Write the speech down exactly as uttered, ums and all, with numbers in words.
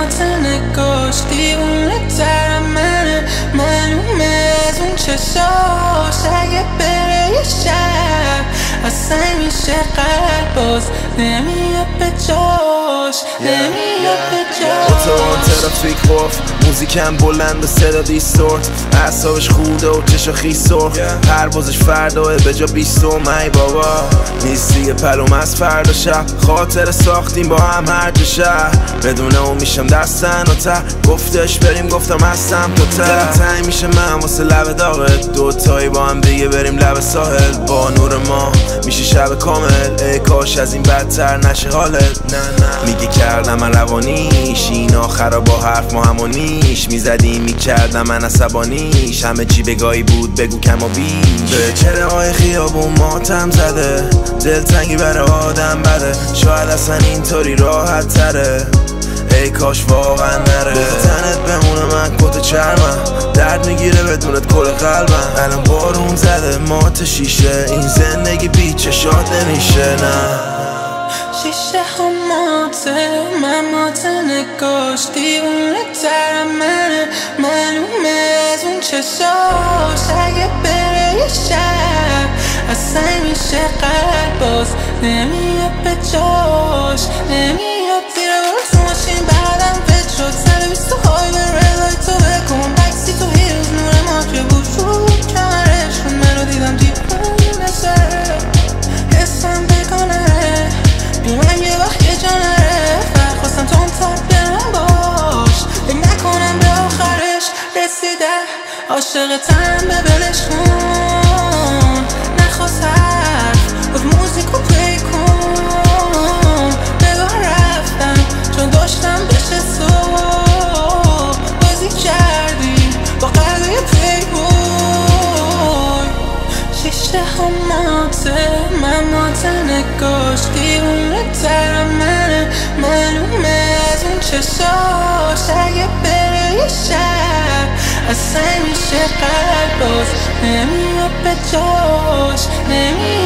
ممات نگاش دیوونه تر منه، معلومه از اون چشاش اگه بره یه شب اصلا میشه قلب باز نمیاد به جاش، نمیاد به جاش. اتوبان ترافیک خوف، موزیکم بلند و صدا دیستورت، اعصابش خوده و چشا خیس سرخ، پروازش فرداه به جا بیستم. ای بابا نیست دیگه پلوم از فردا شب، خاطر ساختیم با هم هر جا شهر، بدون اون میشم دستن و ته، گفتش بریم گفتم هستم تو ته، تنگ میشه من واسه لب داغت، دوتایی با هم دیگه بریم لب ساحل، با نور ما میشه شب کامل، ای کاش از این بدتر نشه حالت. نه نه میگه کردم من روانیش، این آخرا با حرف ما همونیش، میزدیم میکردم من عصبانیش، همه چی بگاهی بود بگو کم و بیش، به چره های خیابون ماتم زده، دلتنگی برای آدم بده، شاید اصلا اینطوری راحت تره، ای کاش واقعا نره، تنت بمونه من کت چرمم، درد میگیره بدونت کل قلبم، الان بارون زده مات شیشه، این زندگی بی چشات نمیشه. نه شیشه هم ماته، من مات نگاش دیوونه تر منه، معلومه از اون چشاش اگه بره یه شب اصلا میشه قلب باز نمیاد به جاش، نمیاد زیر برو تو ماشین بعدم پت شد سر بیست و های به رلای تو بکن بکسی تو هیروز نور ما که بود رو کمرش کن منو دیدم دیپونه سره حسم بکنه بی من یه وقت یه جا نره، فرق خواستم تو اون تر برم باش فکر نکنم به آخرش رسیده، عاشقتم به بلش کن نخواست حرف گفت موزیکو پلی کن، نگاه رفتم چون داشتم بشه صبح، بازی کردی با قلبه پلی بوی، شیشه هم ماته، من مات نگاش دیوونه تر منه، معلومه از اون چشاش اگه بره یه شب اصلا میشه قلب باز نمیاد به جاش، نمیاد